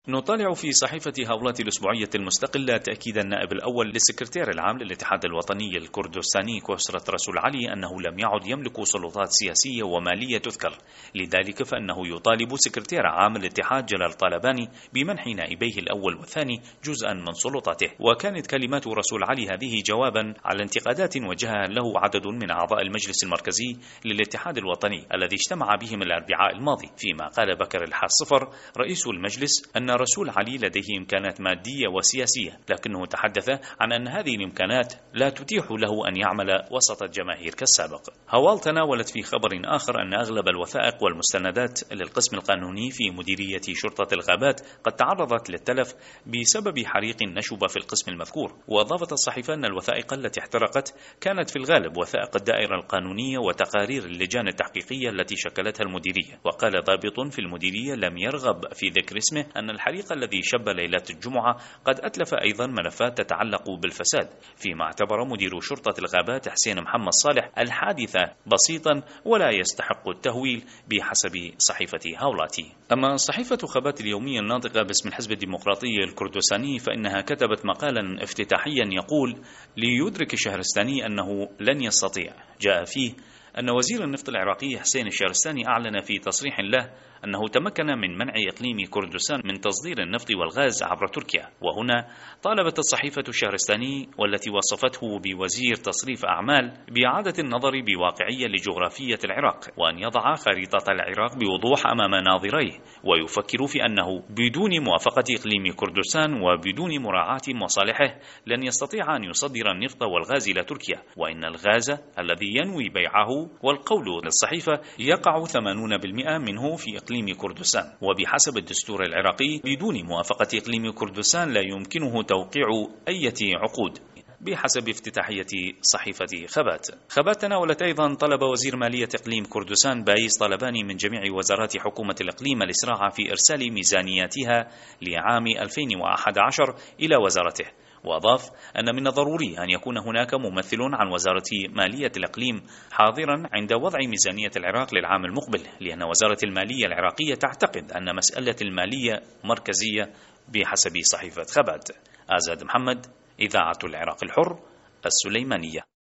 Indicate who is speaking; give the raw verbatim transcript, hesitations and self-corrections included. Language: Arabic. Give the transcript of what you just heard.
Speaker 1: نطالع في صحيفة هولات الأسبوعية المستقلة تأكيد النائب الأول للسكرتير العام للاتحاد الوطني الكردستاني كسرة رسول علي أنه لم يعد يملك سلطات سياسية ومالية تذكر، لذلك فإنه يطالب سكرتير عام الاتحاد جلال طالباني بمنح نائبيه الأول والثاني جزءا من سلطاته. وكانت كلمات رسول علي هذه جوابا على انتقادات وجهها له عدد من أعضاء المجلس المركزي للاتحاد الوطني الذي اجتمع بهم الأربعاء الماضي، فيما قال بكر الحاج صفر رئيس المجلس أن رسول علي لديه إمكانات مادية وسياسية، لكنه تحدث عن أن هذه الإمكانات لا تتيح له أن يعمل وسط الجماهير كالسابق. هوال تناولت في خبر آخر أن أغلب الوثائق والمستندات للقسم القانوني في مديرية شرطة الغابات قد تعرضت للتلف بسبب حريق نشب في القسم المذكور. وأضافت الصحيفة أن الوثائق التي احترقت كانت في الغالب وثائق الدائرة القانونية وتقارير اللجان التحقيقية التي شكلتها المديرية. وقال ضابط في المديرية لم يرغب في ذكر اسمه أن الحريق الذي شب ليلة الجمعة قد أتلف أيضا ملفات تتعلق بالفساد، فيما اعتبر مدير شرطة الغابات حسين محمد صالح الحادث بسيطا ولا يستحق التهويل بحسب صحيفة هولاتي. أما صحيفة خبات اليومية الناطقة باسم الحزب الديمقراطي الكردستاني فإنها كتبت مقالا افتتاحيا يقول: ليدرك الشهرستاني أنه لن يستطيع. جاء فيه أن وزير النفط العراقي حسين الشهرستاني أعلن في تصريح له أنه تمكن من منع إقليم كردستان من تصدير النفط والغاز عبر تركيا. وهنا طالبت الصحيفة الشهرستاني والتي وصفته بوزير تصريف أعمال بإعادة النظر بواقعية لجغرافية العراق، وأن يضع خريطة العراق بوضوح أمام ناظريه، ويفكر في أنه بدون موافقة إقليم كردستان وبدون مراعاة مصالحه لن يستطيع أن يصدر النفط والغاز إلى تركيا، وإن الغاز الذي ينوي بيعه والقول للصحيفة يقع ثمانين بالمئة منه في إقليم كردستان. وبحسب الدستور العراقي بدون موافقة إقليم كردستان لا يمكنه توقيع أي عقود، بحسب افتتاحية صحيفة خبات. خبات تناولت أيضا طلب وزير مالية إقليم كردستان بايز طالباني من جميع وزارات حكومة الإقليم الإسراع في إرسال ميزانياتها لعام ألفين وأحد عشر إلى وزارته. وأضاف أن من الضروري أن يكون هناك ممثل عن وزارة مالية الإقليم حاضرا عند وضع ميزانية العراق للعام المقبل، لأن وزارة المالية العراقية تعتقد أن مسألة المالية مركزية بحسب صحيفة خبات. آزاد محمد، إذاعة العراق الحر، السليمانية.